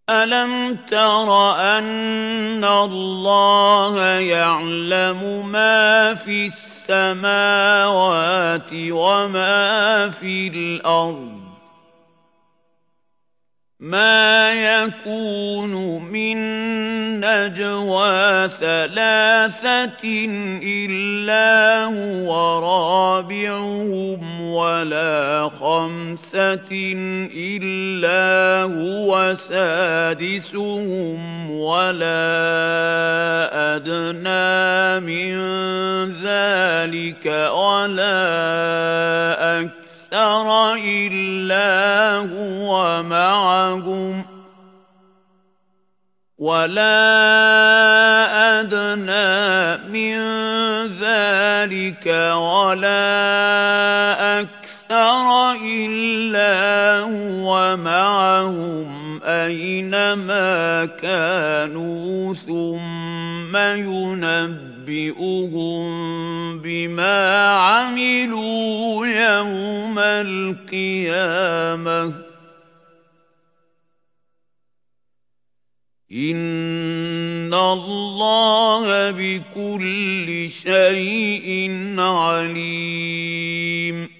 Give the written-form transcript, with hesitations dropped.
أَلَمْ تَرَ أَنَّ اللَّهَ يَعْلَمُ مَا فِي السَّمَاوَاتِ وَمَا فِي الْأَرْضِ ۖ مَا يَكُونُ مِن نَّجْوَىٰ ثَلَاثَةٍ إِلَّا هُوَ رَابِعُهُمْ وَلَا خَمْسَةٍ إِلَّا هُوَ سَادِسُهُمْ وَلَا أَدْنَىٰ مِن ذَٰلِكَ وَلَا أَكْثَرَ إِلَّا هُوَ مَعَهُمْ أَيْنَمَا كَانُوا ثُمَّ يُنَبِّئُهُم بِمَا عَمِلُوا يَوْمَ الْقِيَامَةِ ۗ إِنَّ اللَّهَ بِكُلِّ شَيْءٍ عَلِيمٌ.